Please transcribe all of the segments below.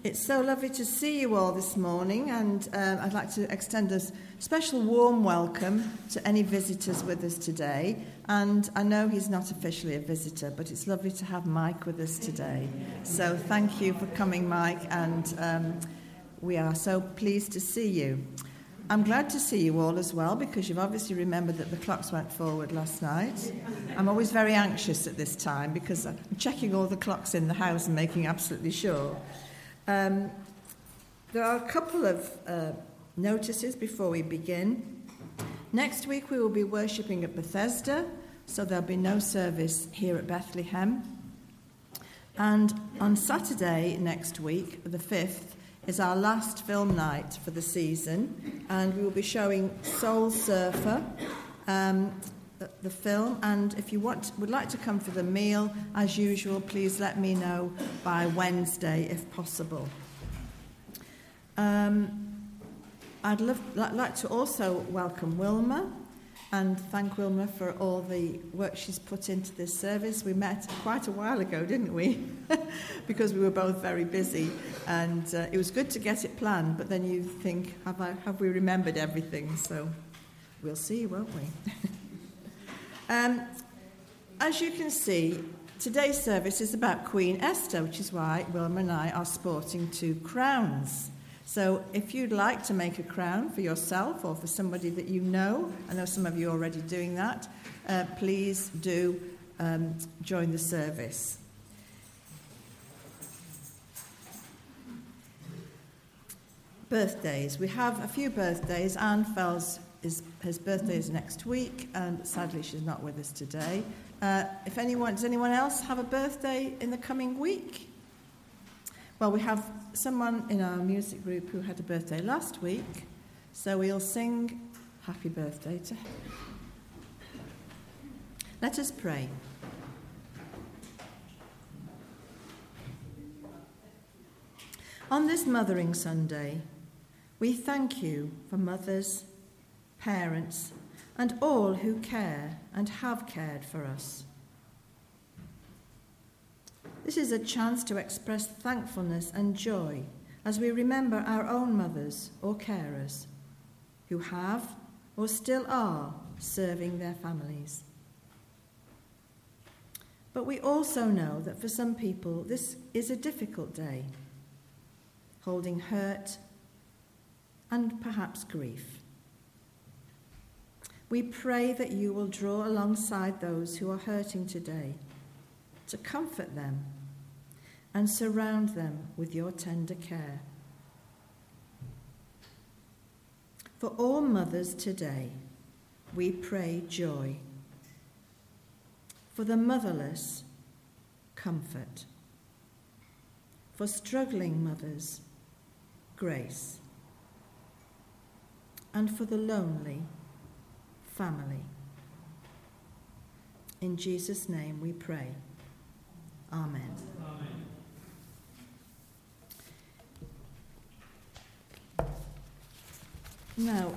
It's so lovely to see you all this morning, and I'd like to extend a special warm welcome to any visitors with us today. And I know he's not officially a visitor, but it's lovely to have Mike with us today. So thank you for coming, Mike, and we are so pleased to see you. I'm glad to see you all as well, because you've obviously remembered that the clocks went forward last night. I'm always very anxious at this time because I'm checking all the clocks in the house and making absolutely sure. There are a couple of notices before we begin. Next week we will be worshipping at Bethesda, so there'll be no service here at Bethlehem. And on Saturday next week, the 5th, is our last film night for the season, and we will be showing Soul Surfer, the film. And if you would like to come for the meal, as usual, please let me know by Wednesday if possible. I'd like to also welcome Wilma and thank Wilma for all the work she's put into this service. We met quite a while ago, didn't we? Because we were both very busy, and it was good to get it planned, but then you think, have we remembered everything? So we'll see, won't we? As you can see, today's service is about Queen Esther, which is why Wilma and I are sporting 2 crowns. So if you'd like to make a crown for yourself or for somebody that you know, I know some of you are already doing that, please do join the service. Birthdays. We have a few birthdays. Anne Fells, his birthday is next week, and sadly she's not with us today. Does anyone else have a birthday in the coming week? Well, we have someone in our music group who had a birthday last week, so we'll sing happy birthday to her. Let us pray. On this Mothering Sunday, we thank you for mothers, parents, and all who care and have cared for us. This is a chance to express thankfulness and joy as we remember our own mothers or carers who have or still are serving their families. But we also know that for some people this is a difficult day, holding hurt and perhaps grief. We pray that you will draw alongside those who are hurting today to comfort them and surround them with your tender care. For all mothers today, we pray joy. For the motherless, comfort. For struggling mothers, grace. And for the lonely, family. In Jesus' name we pray. Amen. Amen. Now,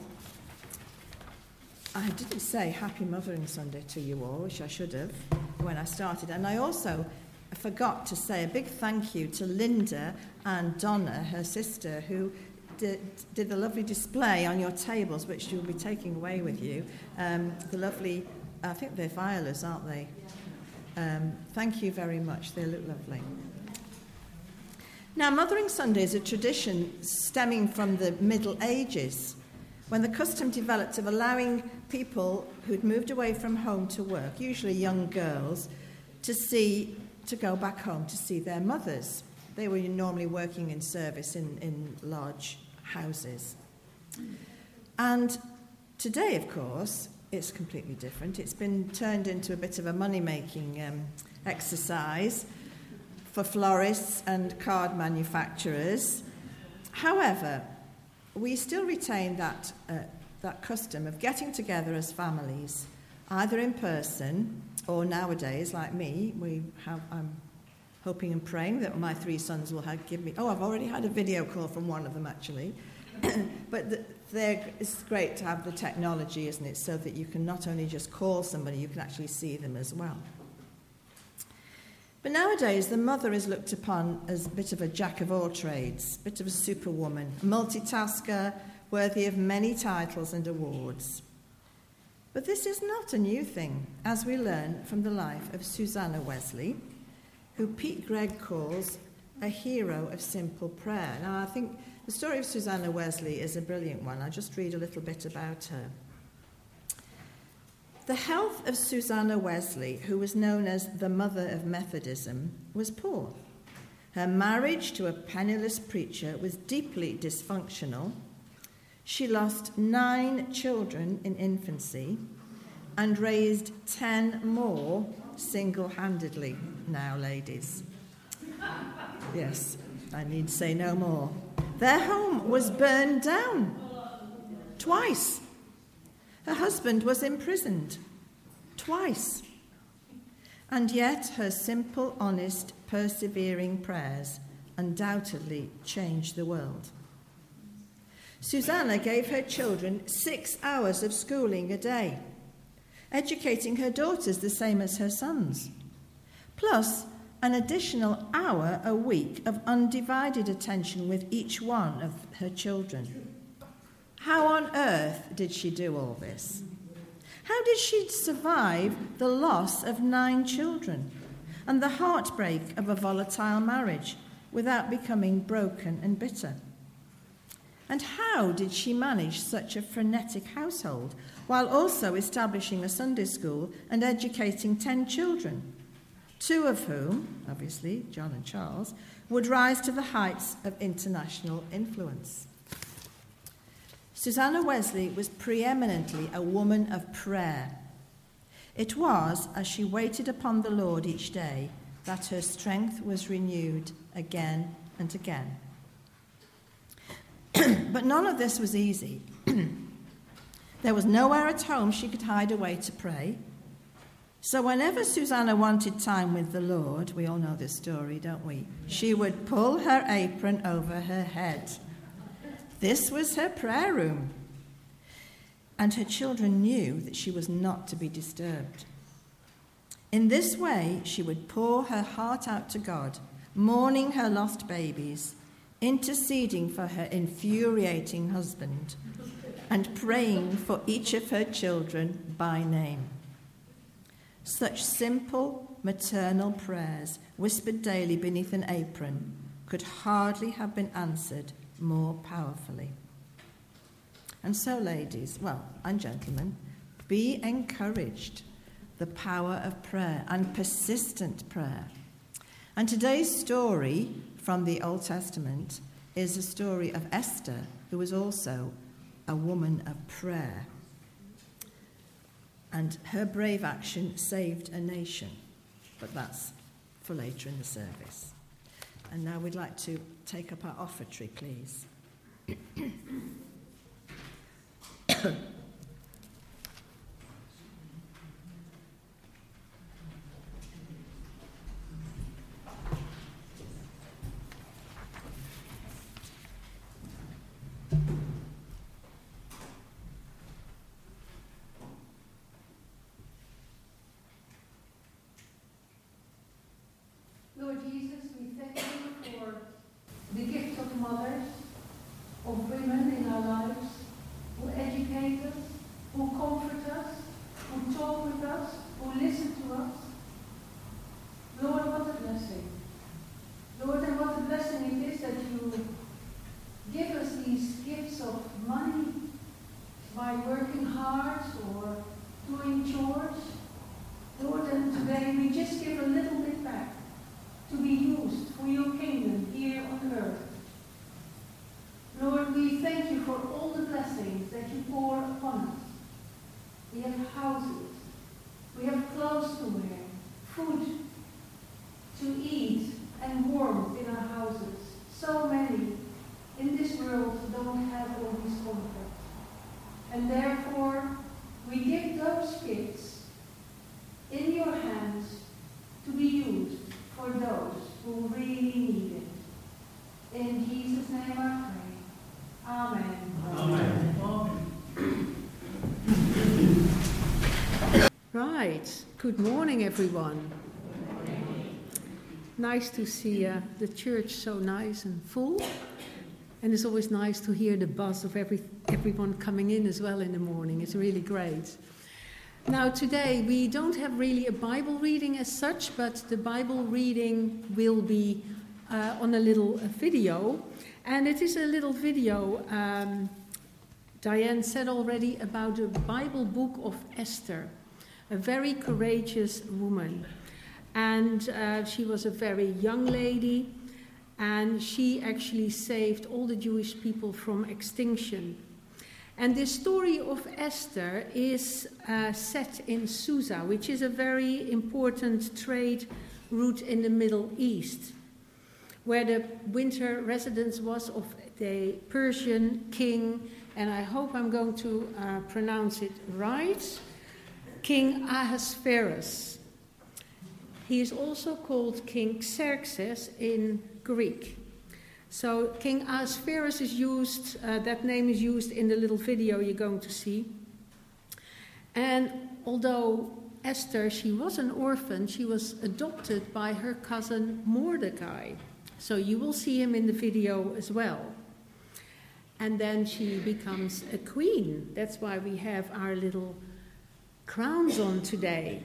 I didn't say Happy Mothering Sunday to you all, which I should have when I started. And I also forgot to say a big thank you to Linda and Donna, her sister, who did the lovely display on your tables, which you'll be taking away with you. The lovely, I think they're violas, aren't they? Thank you very much. They look lovely. Now, Mothering Sunday is a tradition stemming from the Middle Ages, when the custom developed of allowing people who'd moved away from home to work, usually young girls, to go back home to see their mothers. They were normally working in service in large houses. And today, of course, it's completely different. It's been turned into a bit of a money-making exercise for florists and card manufacturers. However, we still retain that custom of getting together as families, either in person or nowadays, like me, I'm hoping and praying that my 3 sons will give me... I've already had a video call from one of them, actually. But it's great to have the technology, isn't it, so that you can not only just call somebody, you can actually see them as well. But nowadays, the mother is looked upon as a bit of a jack of all trades, a bit of a superwoman, a multitasker, worthy of many titles and awards. But this is not a new thing, as we learn from the life of Susanna Wesley, who Pete Greig calls a hero of simple prayer. Now, I think the story of Susanna Wesley is a brilliant one. I'll just read a little bit about her. The health of Susanna Wesley, who was known as the mother of Methodism, was poor. Her marriage to a penniless preacher was deeply dysfunctional. She lost 9 children in infancy and raised 10 more single-handedly. Now, ladies. Yes, I need say no more. Their home was burned down twice. Her husband was imprisoned twice. And yet her simple, honest, persevering prayers undoubtedly changed the world. Susanna gave her children 6 hours of schooling a day, educating her daughters the same as her sons, plus an additional hour a week of undivided attention with each one of her children. How on earth did she do all this? How did she survive the loss of 9 children and the heartbreak of a volatile marriage without becoming broken and bitter? And how did she manage such a frenetic household while also establishing a Sunday school and educating 10 children, 2 of whom, obviously John and Charles, would rise to the heights of international influence? Susanna Wesley was preeminently a woman of prayer. It was as she waited upon the Lord each day that her strength was renewed again and again. But none of this was easy. There was nowhere at home she could hide away to pray. So whenever Susanna wanted time with the Lord, we all know this story, don't we? She would pull her apron over her head. This was her prayer room. And her children knew that she was not to be disturbed. In this way, she would pour her heart out to God, mourning her lost babies, interceding for her infuriating husband, and praying for each of her children by name. Such simple maternal prayers, whispered daily beneath an apron, could hardly have been answered more powerfully. And so, ladies, and gentlemen, be encouraged. The power of prayer and persistent prayer. And today's story from the Old Testament is a story of Esther, who was also a woman of prayer. And her brave action saved a nation. But that's for later in the service. And now we'd like to take up our offertory, please. Lord Jesus, we thank you for the gift of mothers, of women in our lives, who educate us, who comfort us, who talk with us, who listen to us. Lord, what a blessing. Lord, and what a blessing it is that you give us these gifts of money by working hard or doing chores. Lord, and today we just give a little bit back to be used for your kingdom here on earth. Lord, we thank you for all the blessings that you pour upon us. We have houses, we have clothes to wear, food to eat, and warmth in our houses. So many in this world don't have all these comforts. And therefore, we give those gifts in your hands to be used for those who really need it. In Jesus' name I pray. Amen. Amen. Right. Good morning, everyone. nice to see the church so nice and full. And it's always nice to hear the buzz of everyone coming in as well in the morning. It's really great. Now today we don't have really a Bible reading as such, but the Bible reading will be on a little video. And it is a little video, Diane said already, about the Bible book of Esther, a very courageous woman. And she was a very young lady, and she actually saved all the Jewish people from extinction. And the story of Esther is set in Susa, which is a very important trade route in the Middle East, where the winter residence was of the Persian king, and I hope I'm going to pronounce it right, King Ahasuerus. He is also called King Xerxes in Greek. So King Ahasuerus is used, that name is used in the little video you're going to see. And although Esther, she was an orphan, she was adopted by her cousin Mordecai. So you will see him in the video as well. And then she becomes a queen. That's why we have our little crowns on today.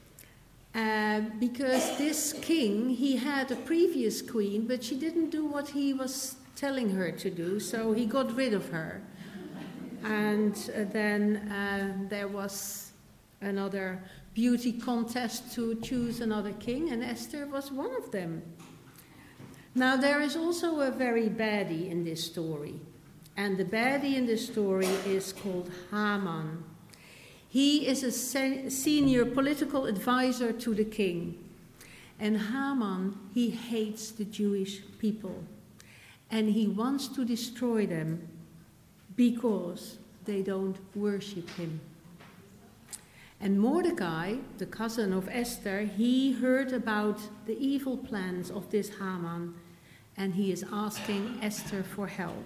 Because this king, he had a previous queen, but she didn't do what he was telling her to do, so he got rid of her. And then there was another beauty contest to choose another king, and Esther was one of them. Now, there is also a very baddie in this story, and the baddie in this story is called Haman. He is a senior political advisor to the king. And Haman, he hates the Jewish people. And he wants to destroy them because they don't worship him. And Mordecai, the cousin of Esther, he heard about the evil plans of this Haman, and he is asking Esther for help.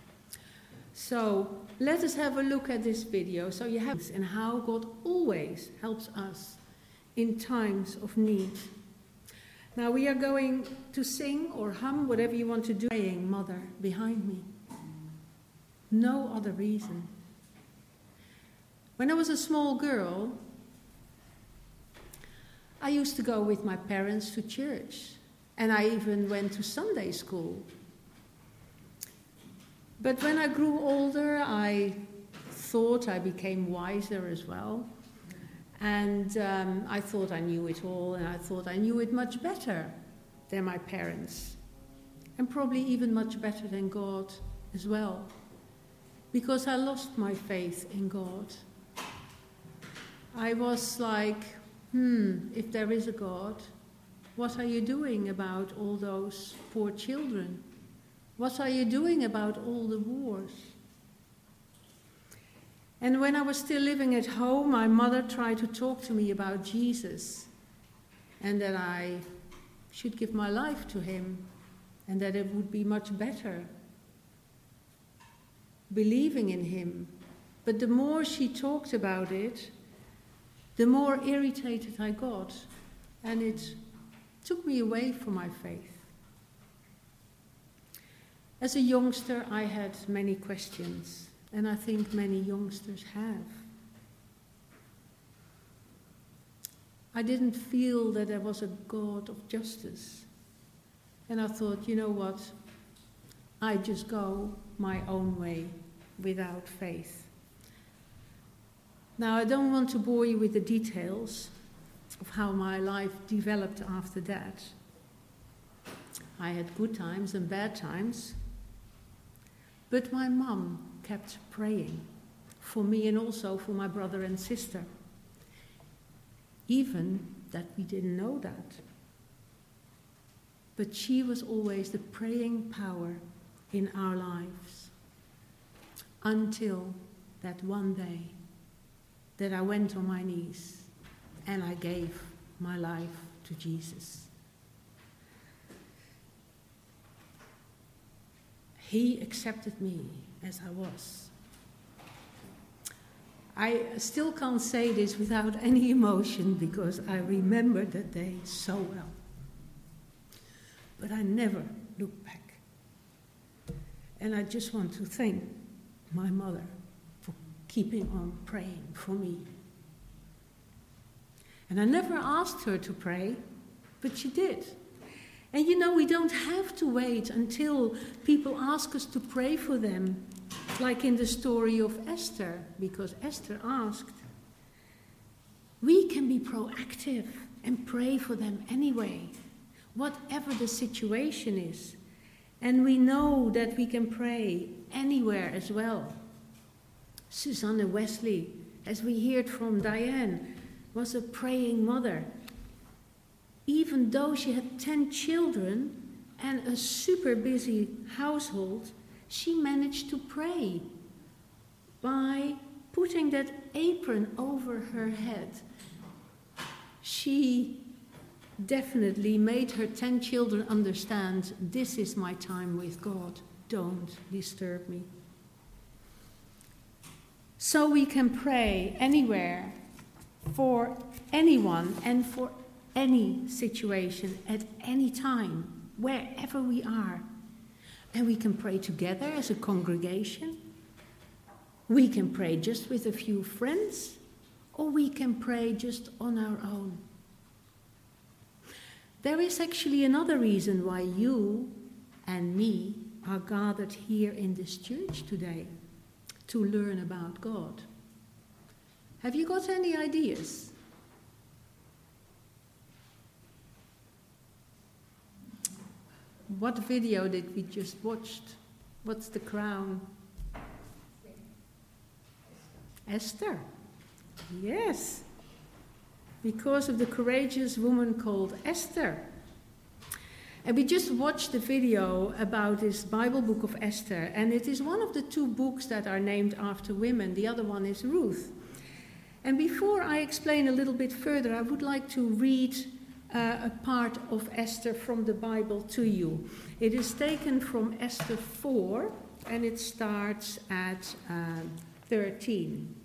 So let us have a look at this video so you have and how God always helps us in times of need. Now we are going to sing or hum, whatever you want to do, praying Mother behind me. No other reason. When I was a small girl, I used to go with my parents to church, and I even went to Sunday school. But when I grew older, I thought I became wiser as well. And I thought I knew it all, and I thought I knew it much better than my parents. And probably even much better than God as well. Because I lost my faith in God. I was like, if there is a God, what are you doing about all those poor children? What are you doing about all the wars? And when I was still living at home, my mother tried to talk to me about Jesus, and that I should give my life to him, and that it would be much better believing in him. But the more she talked about it, the more irritated I got, and it took me away from my faith. As a youngster, I had many questions, and I think many youngsters have. I didn't feel that there was a God of justice. And I thought, you know what? I just go my own way without faith. Now, I don't want to bore you with the details of how my life developed after that. I had good times and bad times. But my mum kept praying for me and also for my brother and sister, even that we didn't know that. But she was always the praying power in our lives, until that one day that I went on my knees and I gave my life to Jesus. He accepted me as I was. I still can't say this without any emotion because I remember that day so well. but I never looked back. And I just want to thank my mother for keeping on praying for me. And I never asked her to pray, but she did. And you know, we don't have to wait until people ask us to pray for them, like in the story of Esther, because Esther asked. We can be proactive and pray for them anyway, whatever the situation is. And we know that we can pray anywhere as well. Susanna Wesley, as we heard from Diane, was a praying mother. Even though she had 10 children and a super busy household, she managed to pray by putting that apron over her head. She definitely made her 10 children understand, this is my time with God. Don't disturb me. So we can pray anywhere, for anyone and for any situation at any time, wherever we are. And we can pray together as a congregation. We can pray just with a few friends, or we can pray just on our own. There is actually another reason why you and me are gathered here in this church today, to learn about God. Have you got any ideas? What video did we just watch? What's the crown? Esther. Yes. Because of the courageous woman called Esther. And we just watched the video about this Bible book of Esther, and it is one of the 2 books that are named after women. The other one is Ruth. And before I explain a little bit further, I would like to read a part of Esther from the Bible to you. It is taken from Esther 4, and it starts at 13.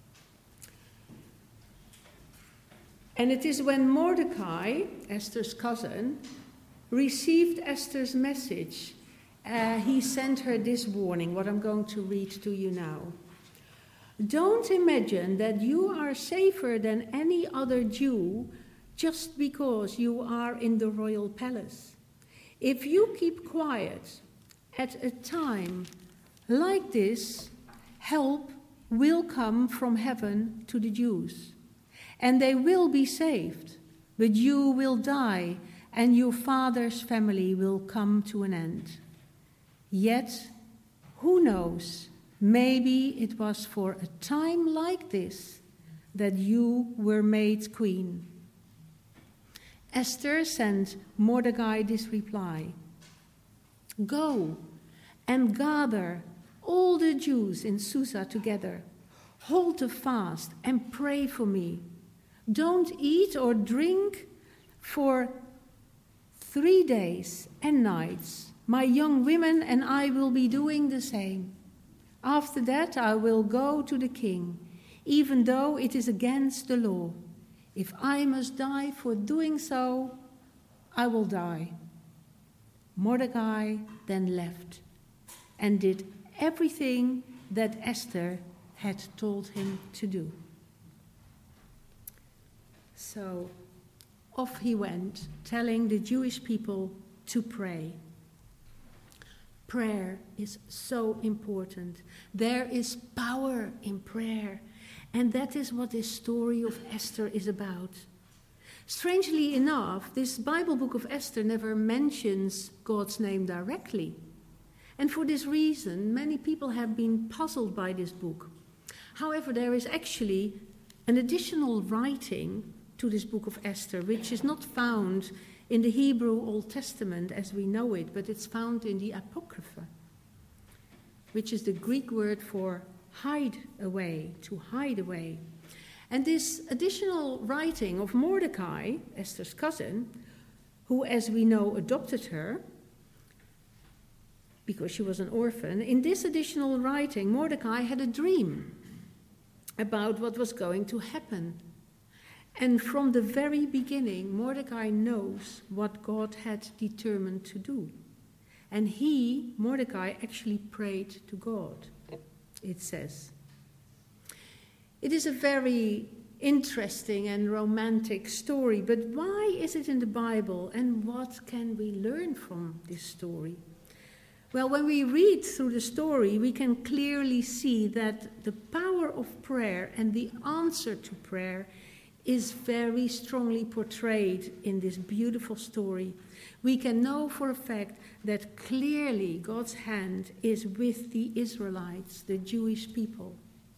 And it is when Mordecai, Esther's cousin, received Esther's message, he sent her this warning, what I'm going to read to you now. Don't imagine that you are safer than any other Jew just because you are in the royal palace. If you keep quiet at a time like this, help will come from heaven to the Jews, and they will be saved, but you will die, and your father's family will come to an end. Yet, who knows, maybe it was for a time like this that you were made queen. Esther sent Mordecai this reply: Go and gather all the Jews in Susa together. Hold a fast and pray for me. Don't eat or drink for 3 days and nights. My young women and I will be doing the same. After that, I will go to the king, even though it is against the law. If I must die for doing so, I will die. Mordecai then left and did everything that Esther had told him to do. So off he went, telling the Jewish people to pray. Prayer is so important. There is power in prayer. And that is what this story of Esther is about. Strangely enough, this Bible book of Esther never mentions God's name directly. And for this reason, many people have been puzzled by this book. However, there is actually an additional writing to this book of Esther, which is not found in the Hebrew Old Testament as we know it, but it's found in the Apocrypha, which is the Greek word for hide away, to hide away. And this additional writing of Mordecai, Esther's cousin, who, as we know, adopted her because she was an orphan, in this additional writing, Mordecai had a dream about what was going to happen. And from the very beginning, Mordecai knows what God had determined to do. And he, Mordecai, actually prayed to God, it says. It is a very interesting and romantic story, but why is it in the Bible, and what can we learn from this story? Well, when we read through the story, we can clearly see that the power of prayer and the answer to prayer is very strongly portrayed in this beautiful story. We can know for a fact that clearly God's hand is with the Israelites, the Jewish people.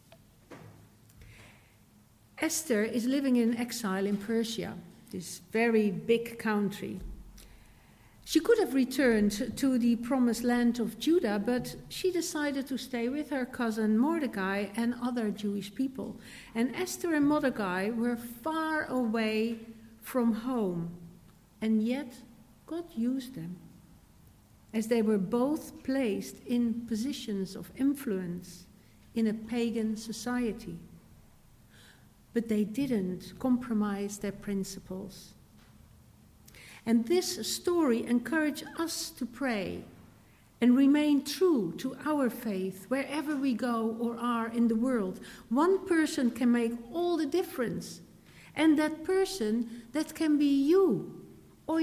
Esther is living in exile in Persia, this very big country. She could have returned to the promised land of Judah, but she decided to stay with her cousin Mordecai and other Jewish people. And Esther and Mordecai were far away from home, and yet God used them, as they were both placed in positions of influence in a pagan society. But they didn't compromise their principles. And this story encourages us to pray and remain true to our faith wherever we go or are in the world. One person can make all the difference. And that person, that can be you or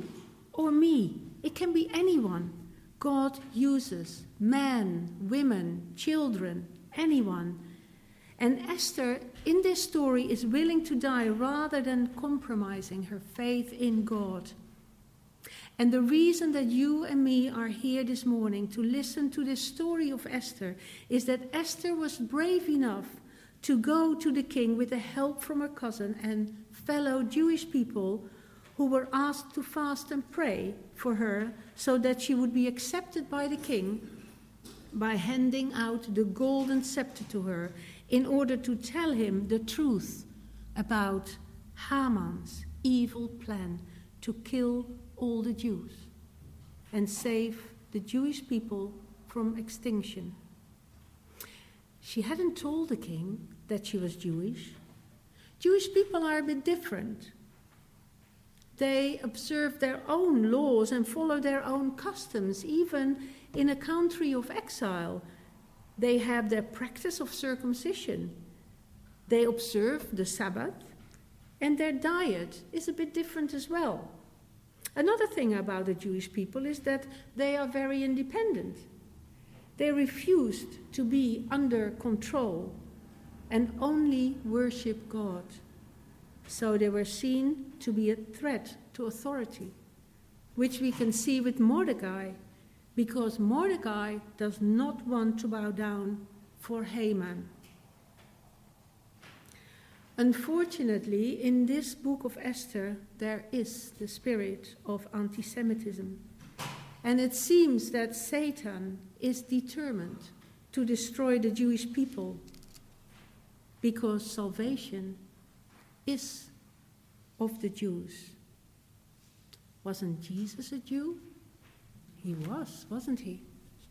me. It can be anyone. God uses men, women, children, anyone. And Esther, in this story, is willing to die rather than compromising her faith in God. And the reason that you and me are here this morning to listen to this story of Esther is that Esther was brave enough to go to the king with the help from her cousin and fellow Jewish people who were asked to fast and pray for her so that she would be accepted by the king by handing out the golden scepter to her in order to tell him the truth about Haman's evil plan to kill all the Jews and save the Jewish people from extinction. She hadn't told the king that she was Jewish. Jewish people are a bit different. They observe their own laws and follow their own customs, even in a country of exile. They have their practice of circumcision. They observe the Sabbath, and their diet is a bit different as well. Another thing about the Jewish people is that they are very independent. They refused to be under control and only worship God. So they were seen to be a threat to authority, which we can see with Mordecai, because Mordecai does not want to bow down for Haman. Unfortunately, in this book of Esther, there is the spirit of anti-Semitism. And it seems that Satan is determined to destroy the Jewish people because salvation is of the Jews. Wasn't Jesus a Jew? He was, wasn't he?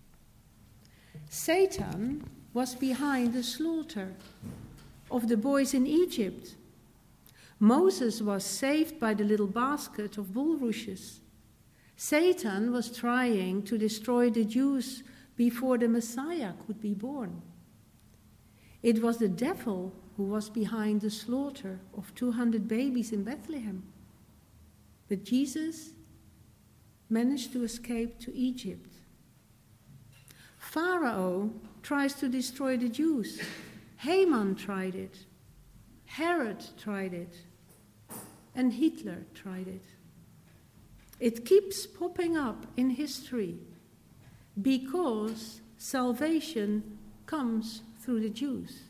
Satan was behind the slaughter of the boys in Egypt. Moses was saved by the little basket of bulrushes. Satan was trying to destroy the Jews before the Messiah could be born. It was the devil who was behind the slaughter of 200 babies in Bethlehem. But Jesus managed to escape to Egypt. Pharaoh tries to destroy the Jews. Haman tried it. Herod tried it. And Hitler tried it. It keeps popping up in history because salvation comes through the Jews.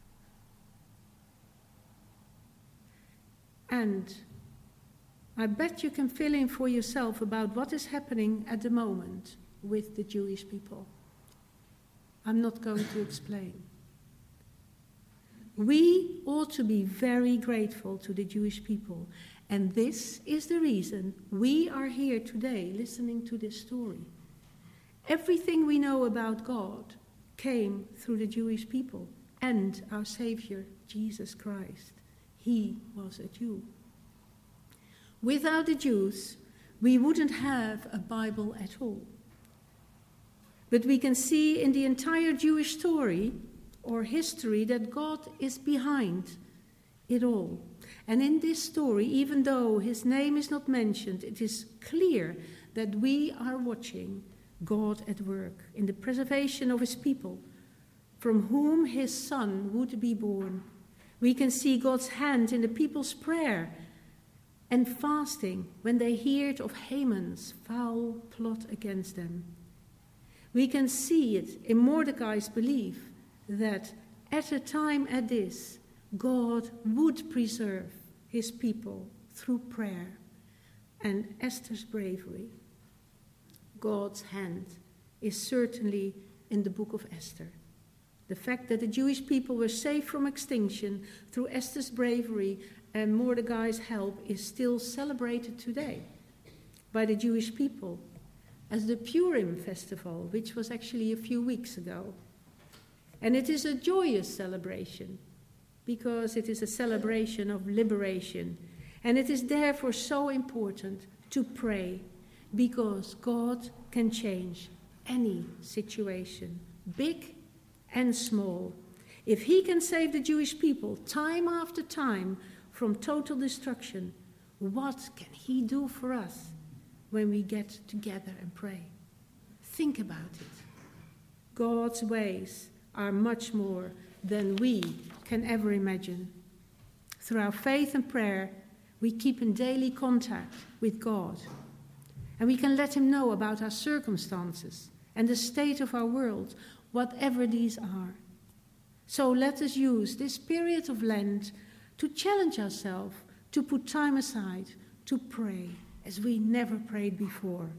And I bet you can fill in for yourself about what is happening at the moment with the Jewish people. I'm not going to explain. We ought to be very grateful to the Jewish people. And this is the reason we are here today listening to this story. Everything we know about God came through the Jewish people and our Savior, Jesus Christ. he was a Jew. Without the Jews, we wouldn't have a Bible at all. But we can see in the entire Jewish story or history that God is behind it all. And in this story, even though his name is not mentioned, it is clear that we are watching God at work in the preservation of his people, from whom his son would be born. We can see God's hand in the people's prayer and fasting when they heard of Haman's foul plot against them. We can see it in Mordecai's belief that at a time as this, God would preserve his people through prayer, and Esther's bravery. God's hand is certainly in the book of Esther. The fact that the Jewish people were saved from extinction through Esther's bravery and Mordecai's help is still celebrated today by the Jewish people as the Purim festival, which was actually a few weeks ago. And it is a joyous celebration because it is a celebration of liberation. And it is therefore so important to pray because God can change any situation, big and small. If he can save the Jewish people time after time from total destruction, what can he do for us when we get together and pray? Think about it. God's ways are much more than we can ever imagine. Through our faith and prayer, we keep in daily contact with God. And we can let him know about our circumstances and the state of our world, whatever these are. So let us use this period of Lent to challenge ourselves, to put time aside, to pray as we never prayed before.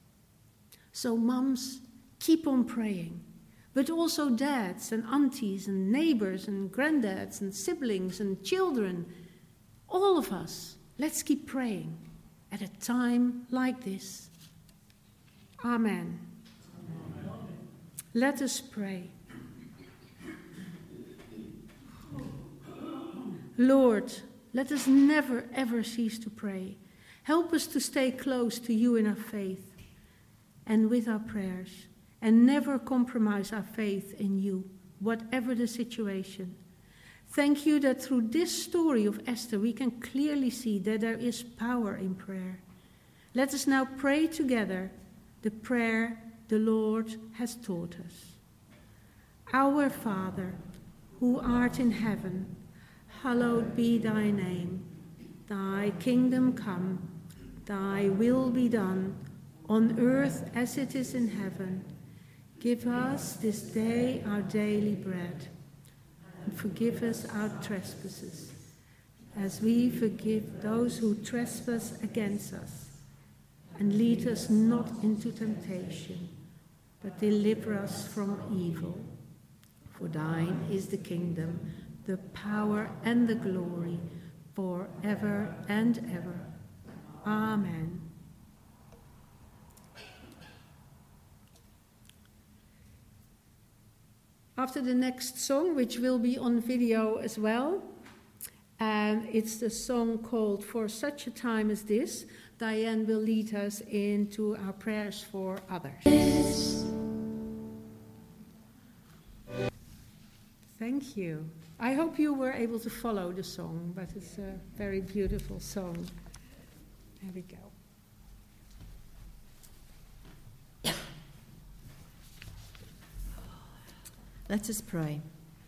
So mums, keep on praying, but also dads and aunties and neighbors and granddads and siblings and children, all of us, let's keep praying at a time like this. Amen. Let us pray. Lord, let us never ever cease to pray. Help us to stay close to you in our faith and with our prayers, and never compromise our faith in you, whatever the situation. Thank you that through this story of Esther, we can clearly see that there is power in prayer. Let us now pray together the prayer the Lord has taught us. Our Father, who art in heaven, hallowed be thy name. Thy kingdom come, thy will be done, on earth as it is in heaven. Give us this day our daily bread, and forgive us our trespasses, as we forgive those who trespass against us. And lead us not into temptation, but deliver us from evil. For thine is the kingdom, the power and the glory, forever and ever. Amen. After the next song, which will be on video as well, and it's the song called For Such a Time as This, Diane will lead us into our prayers for others. Thank you. I hope you were able to follow the song, but it's a very beautiful song. There we go. Let us pray.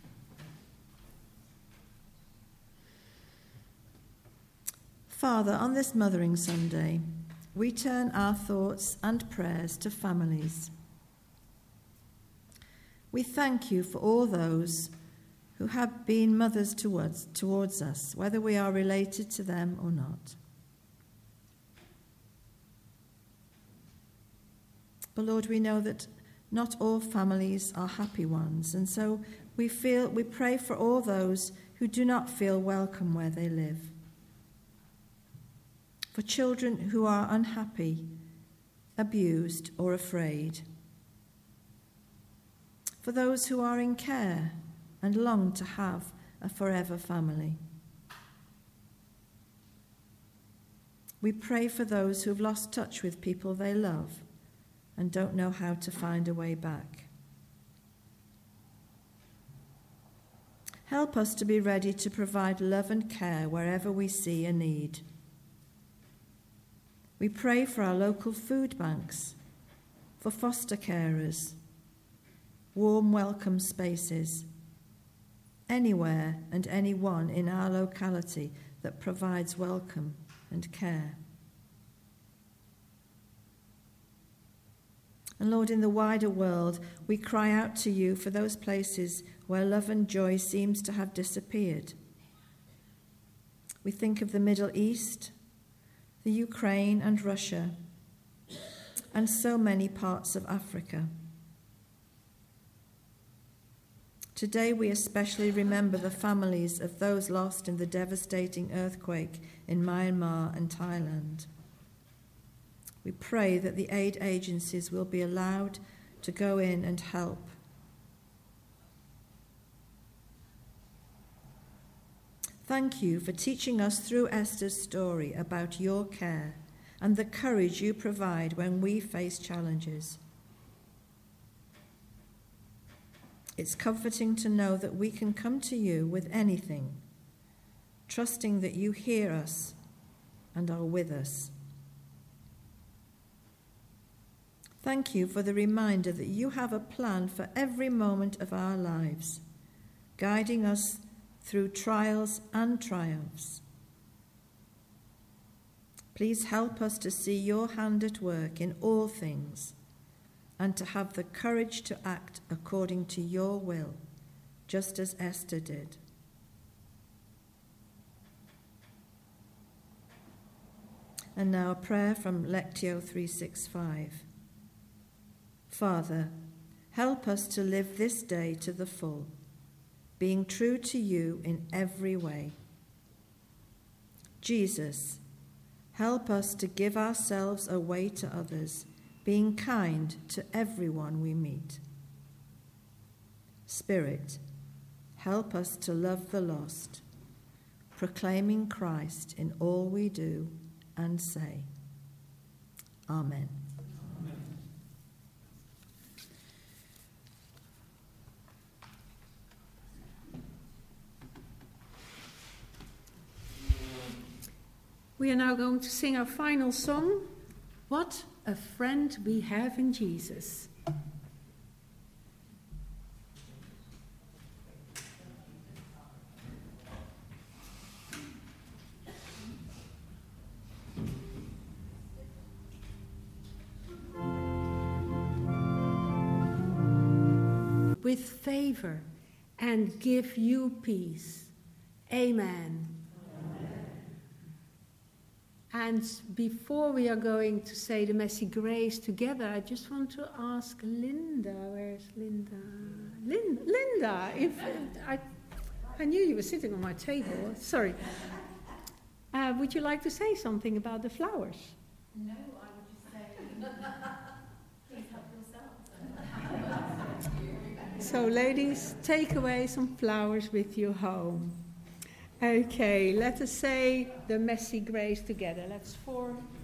Father, on this Mothering Sunday, we turn our thoughts and prayers to families. We thank you for all those who have been mothers towards us, whether we are related to them or not. But Lord, we know that not all families are happy ones, and so we pray for all those who do not feel welcome where they live. For children who are unhappy, abused, or afraid. For those who are in care and long to have a forever family. We pray for those who've lost touch with people they love and don't know how to find a way back. Help us to be ready to provide love and care wherever we see a need. We pray for our local food banks, for foster carers, warm welcome spaces, anywhere and anyone in our locality that provides welcome and care. And Lord, in the wider world, we cry out to you for those places where love and joy seems to have disappeared. We think of the Middle East, the Ukraine and Russia, and so many parts of Africa. Today we especially remember the families of those lost in the devastating earthquake in Myanmar and Thailand. We pray that the aid agencies will be allowed to go in and help. Thank you for teaching us through Esther's story about your care and the courage you provide when we face challenges. It's comforting to know that we can come to you with anything, trusting that you hear us and are with us. Thank you for the reminder that you have a plan for every moment of our lives, guiding us through trials and triumphs. Please help us to see your hand at work in all things and to have the courage to act according to your will, just as Esther did. And now a prayer from Lectio 365. Father, help us to live this day to the full, being true to you in every way. Jesus, help us to give ourselves away to others, being kind to everyone we meet. Spirit, help us to love the lost, proclaiming Christ in all we do and say. Amen. We are now going to sing our final song, What a Friend We Have in Jesus. With favor and give you peace. Amen. And before we are going to say the Messy Grace together, I just want to ask Linda. Where's Linda? Linda, if I knew you were sitting on my table. Sorry. Would you like to say something about the flowers? No, I would just say, please help yourselves. So, ladies, take away some flowers with you home. Okay, let us say the Messy Grace together. Let's form